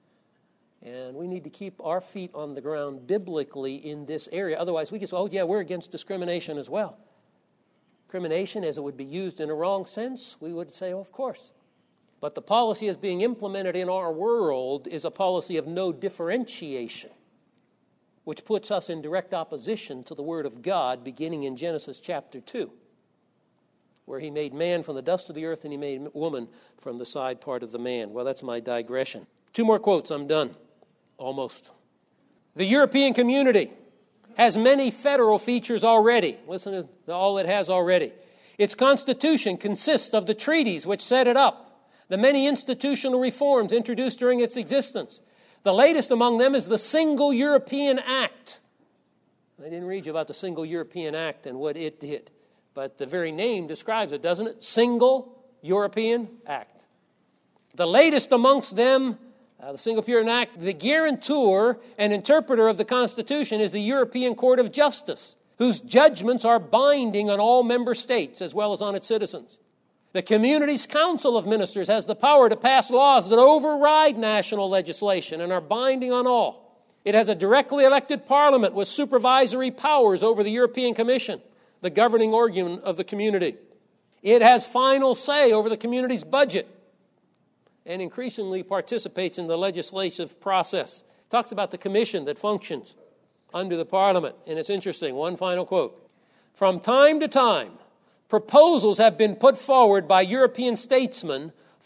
And we need to keep our feet on the ground biblically in this area. Otherwise, we just, we're against discrimination as well. Discrimination, as it would be used in a wrong sense, we would say, of course. But the policy as being implemented in our world is a policy of no differentiation, which puts us in direct opposition to the Word of God, beginning in Genesis chapter 2, where he made man from the dust of the earth and he made woman from the side part of the man. Well, that's my digression. 2 more quotes, I'm done. Almost. The European community has many federal features already. Listen to all it has already. Its constitution consists of the treaties which set it up, the many institutional reforms introduced during its existence. The latest among them is the Single European Act. I didn't read you about the Single European Act and what it did, but the very name describes it, doesn't it? Single European Act. The latest amongst them, the Single European Act, the guarantor and interpreter of the Constitution is the European Court of Justice, whose judgments are binding on all member states as well as on its citizens. The Community's Council of Ministers has the power to pass laws that override national legislation and are binding on all. It has a directly elected parliament with supervisory powers over the European Commission, the governing organ of the community. It has final say over the community's budget and increasingly participates in the legislative process. It talks about the commission that functions under the parliament. And it's interesting, one final quote. From time to time, proposals have been put forward by European statesmen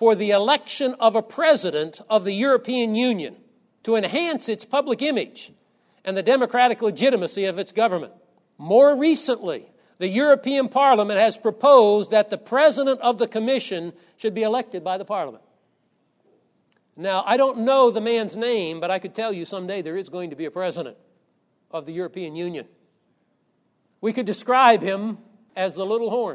for the election of a president of the European Union to enhance its public image and the democratic legitimacy of its government. More recently, the European Parliament has proposed that the president of the Commission should be elected by the Parliament. Now, I don't know the man's name, but I could tell you someday there is going to be a president of the European Union. We could describe him as the little horn.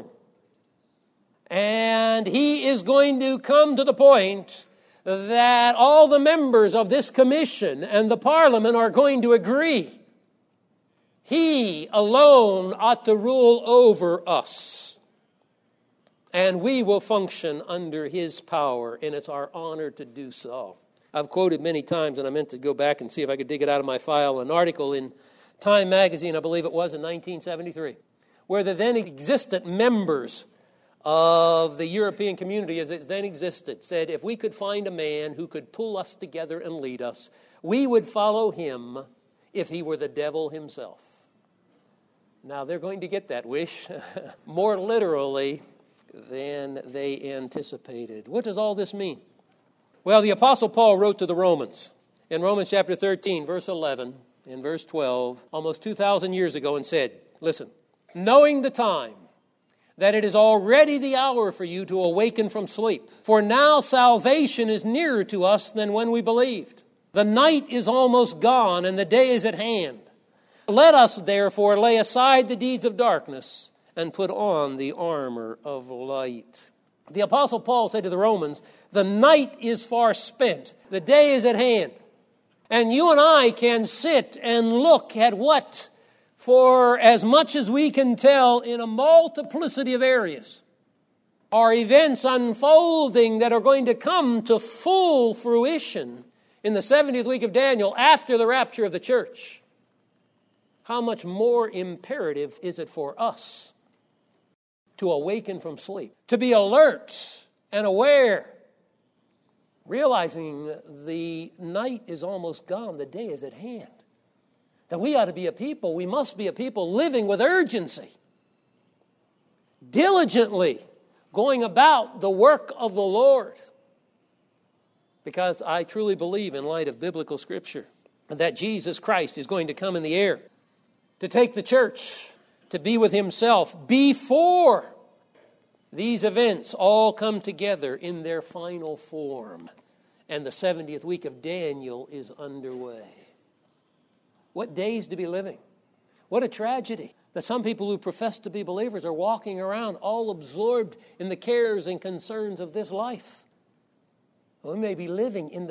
And he is going to come to the point that all the members of this commission and the Parliament are going to agree. He alone ought to rule over us. And we will function under his power, and it's our honor to do so. I've quoted many times, and I meant to go back and see if I could dig it out of my file, an article in Time magazine, I believe it was, in 1973, where the then existent members of the European community as it then existed said, if we could find a man who could pull us together and lead us, we would follow him if he were the devil himself. Now, they're going to get that wish more literally than they anticipated. What does all this mean? Well, the Apostle Paul wrote to the Romans in Romans chapter 13, verse 11, in verse 12, almost 2,000 years ago, and said, listen, knowing the time, that it is already the hour for you to awaken from sleep. For now salvation is nearer to us than when we believed. The night is almost gone, and the day is at hand. Let us, therefore, lay aside the deeds of darkness and put on the armor of light. The Apostle Paul said to the Romans, the night is far spent. The day is at hand. And you and I can sit and look at what, for as much as we can tell in a multiplicity of areas, are events unfolding that are going to come to full fruition in the 70th week of Daniel after the rapture of the church. How much more imperative is it for us to awaken from sleep, to be alert and aware, realizing the night is almost gone, the day is at hand. That we ought to be a people, we must be a people living with urgency, diligently going about the work of the Lord. Because I truly believe, in light of biblical scripture, that Jesus Christ is going to come in the air to take the church to be with himself before these events all come together in their final form. And the 70th week of Daniel is underway. What days to be living. What a tragedy that some people who profess to be believers are walking around all absorbed in the cares and concerns of this life. We may be living in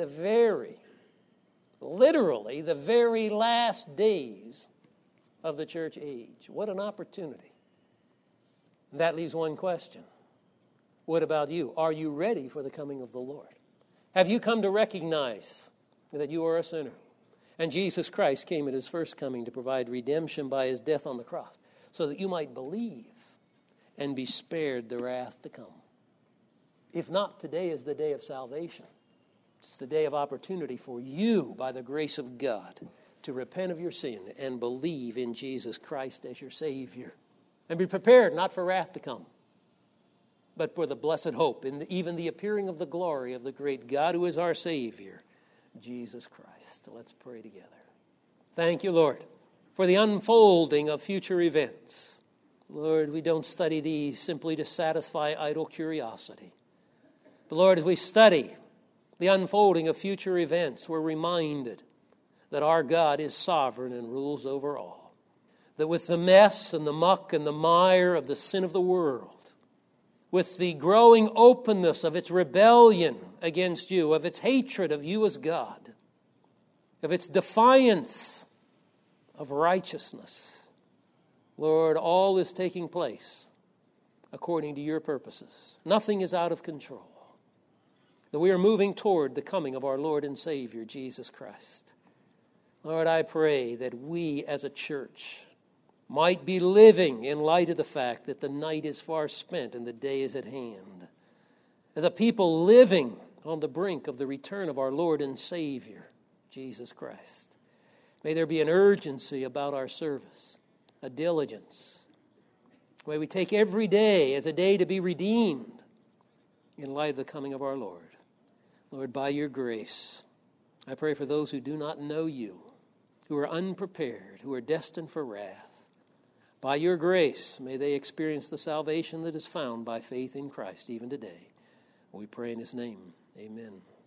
literally the very last days of the church age. What an opportunity. That leaves one question. What about you? Are you ready for the coming of the Lord? Have you come to recognize that you are a sinner? And Jesus Christ came at his first coming to provide redemption by his death on the cross, so that you might believe and be spared the wrath to come. If not, today is the day of salvation. It's the day of opportunity for you, by the grace of God, to repent of your sin and believe in Jesus Christ as your Savior. And be prepared not for wrath to come, but for the blessed hope, in even the appearing of the glory of the great God who is our Savior, Jesus Christ. Let's pray together. Thank you, Lord, for the unfolding of future events. Lord, we don't study these simply to satisfy idle curiosity. But Lord, as we study the unfolding of future events, we're reminded that our God is sovereign and rules over all. That with the mess and the muck and the mire of the sin of the world, with the growing openness of its rebellion against you, of its hatred of you as God, of its defiance of righteousness, Lord, all is taking place according to your purposes. Nothing is out of control. That we are moving toward the coming of our Lord and Savior, Jesus Christ. Lord, I pray that we as a church might be living in light of the fact that the night is far spent and the day is at hand. As a people living on the brink of the return of our Lord and Savior, Jesus Christ. May there be an urgency about our service, a diligence. May we take every day as a day to be redeemed, in light of the coming of our Lord. Lord, by your grace, I pray for those who do not know you, who are unprepared, who are destined for wrath. By your grace, may they experience the salvation that is found by faith in Christ even today. We pray in his name. Amen.